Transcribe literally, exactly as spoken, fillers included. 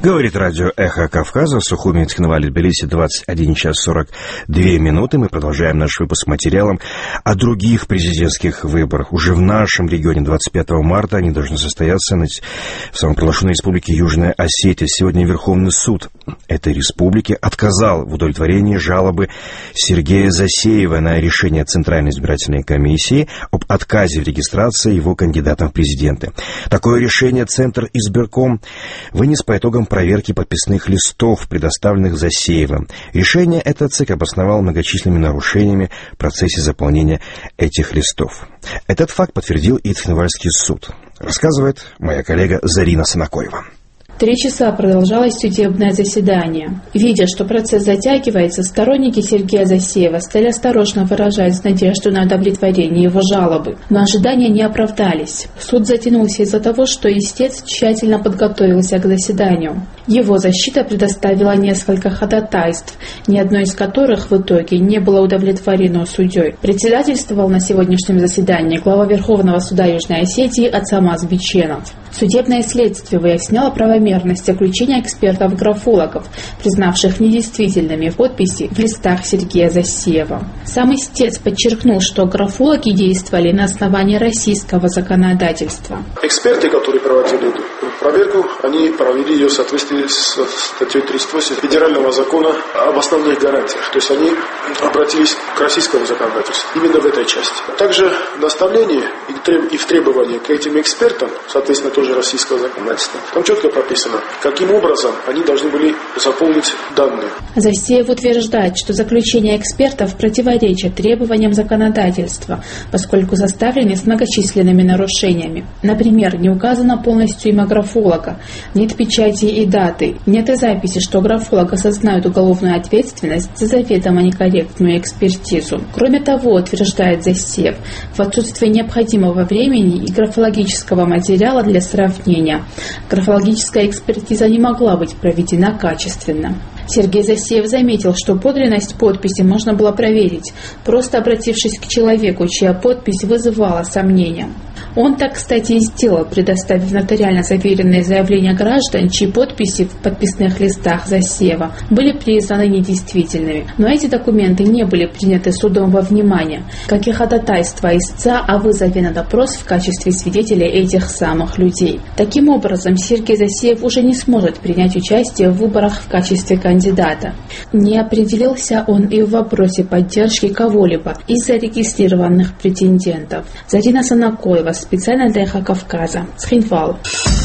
Говорит радио «Эхо Кавказа», Сухуми, Тхинвали, Тбилиси, двадцать один час сорок две минуты. Мы продолжаем наш выпуск материалом о других президентских выборах. Уже в нашем регионе двадцать пятого марта они должны состояться в самопровозглашенной республике Южная Осетия. Сегодня Верховный суд этой республики отказал в удовлетворении жалобы Сергея Засеева на решение Центральной избирательной комиссии об отказе в регистрации его кандидатом в президенты. Такое решение Центр избирком вынес по итогам проверки подписных листов, предоставленных Засеевым. Решение это ЦИК обосновал многочисленными нарушениями в процессе заполнения этих листов. Этот факт подтвердил и Тхинвальский суд. Рассказывает моя коллега Зарина Санакоева. Три часа продолжалось судебное заседание. Видя, что процесс затягивается, сторонники Сергея Засеева стали осторожно выражать надежду на удовлетворение его жалобы. Но ожидания не оправдались. Суд затянулся из-за того, что истец тщательно подготовился к заседанию. Его защита предоставила несколько ходатайств, ни одно из которых в итоге не было удовлетворено судьей. Председательствовал на сегодняшнем заседании глава Верховного суда Южной Осетии Ацамаз Биченов. Судебное следствие выясняло правомерность заключения экспертов-графологов, признавших недействительными подписи в листах Сергея Засеева. Сам истец подчеркнул, что графологи действовали на основании российского законодательства. Эксперты, которые проводили эту проверку, они провели ее в соответствии с статьей тридцать восемь Федерального закона об основных гарантиях. То есть они обратились к российскому законодательству именно в этой части. Также в наставлении и в требовании к этим экспертам, соответственно, тоже российского законодательства, там четко прописано, каким образом они должны были заполнить данные. Засеев утверждает, что заключения экспертов противоречат требованиям законодательства, поскольку составлены с многочисленными нарушениями. Например, не указано полностью имя графолога, нет печати и даты, нет и записи, что графолог осознает уголовную ответственность за заведомо некорректную экспертизу. Кроме того, утверждает Засеев, в отсутствие необходимого времени и графологического материала для сравнения, графологическая экспертиза не могла быть проведена качественно. Сергей Засеев заметил, что подлинность подписи можно было проверить, просто обратившись к человеку, чья подпись вызывала сомнения. Он так, кстати, и сделал, предоставив нотариально заверенные заявления граждан, чьи подписи в подписных листах Засеева были признаны недействительными. Но эти документы не были приняты судом во внимание, как и ходатайство истца о вызове на допрос в качестве свидетелей этих самых людей. Таким образом, Сергей Засеев уже не сможет принять участие в выборах в качестве кандидата. Не определился он и в вопросе поддержки кого-либо из зарегистрированных претендентов. Зарина Санакоева, специально для «Эхо Кавказа», Тхинвал.